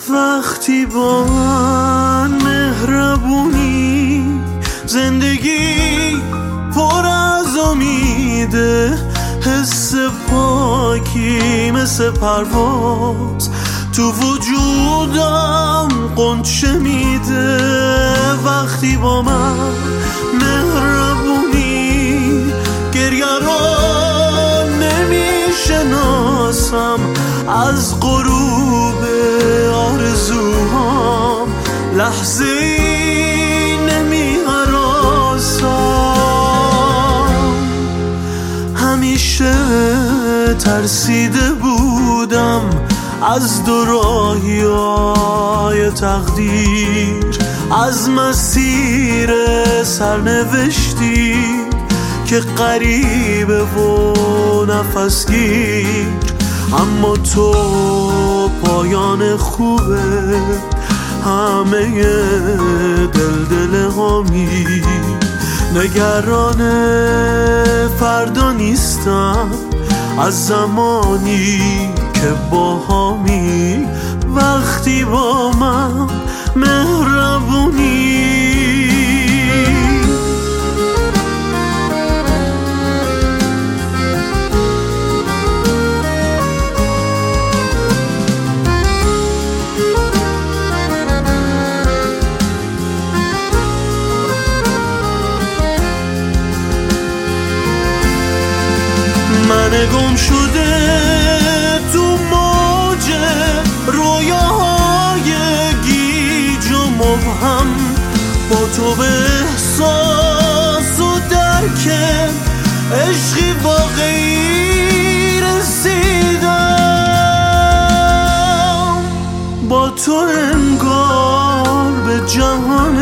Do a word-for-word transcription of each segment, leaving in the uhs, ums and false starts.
وقتی با من مهربونی، زندگی پر از امیده، حس پاکی مثل پرواز تو وجودم غنچه میده. وقتی با من مهربونی، گریه رو نمیشناسم، از غروب آرزوهام لحظه ای نمی هراسم. همیشه ترسیده بودم از دو راهی‌های تقدیر، از مسیر سرنوشتی که غریبه و نفس گیر. اما تو پایان خوبه، همه دل دل هامی، نگران فردا نیستم از زمانی که با همی. وقتی با من مهربونی، من گم شده تو موج رویاهای گیج و مبهم، با تو به احساس و درک عشقی واقعی رسیدم. با تو انگار به جهان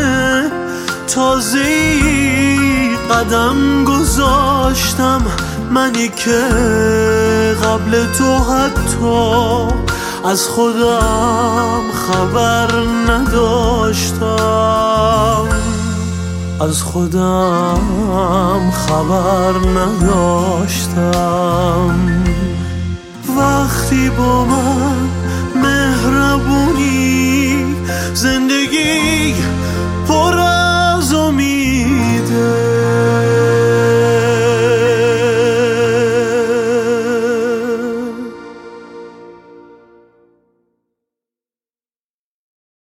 تازه‌ای قدم گذاشتم، منی که قبل تو حتی از خودم خبر نداشتم، از خودم خبر نداشتم. وقتی با من مهربونی، زندگی